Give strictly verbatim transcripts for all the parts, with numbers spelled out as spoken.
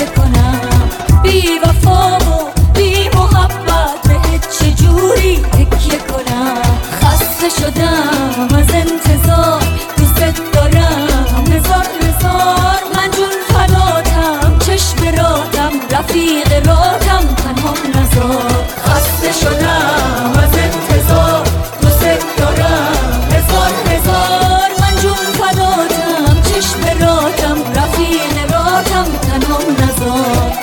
تکیه کنم؟ بی وفا و بی محبت بهت چجوری تکیه کنم؟ خسته شدم از انتظار، دوست دارم هزار هزار. من جون فداتم، چشم راتم، رفیق راتم، تنها نزار. خسته شدم از انتظار، دوست دارم هزار هزار. من جون فداتم، چشم راتم، رفیق راتم، تنها نزار.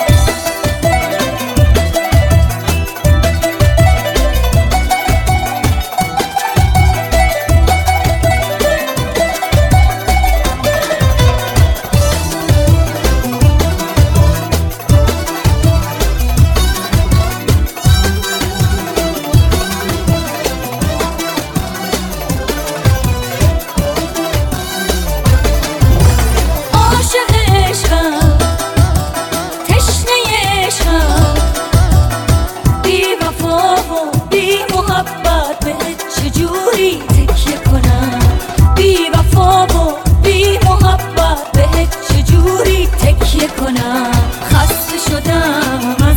چجوری تکیه کنم؟ بی وفا و بی محبت بهت چجوری تکیه کنم؟ خسته شدم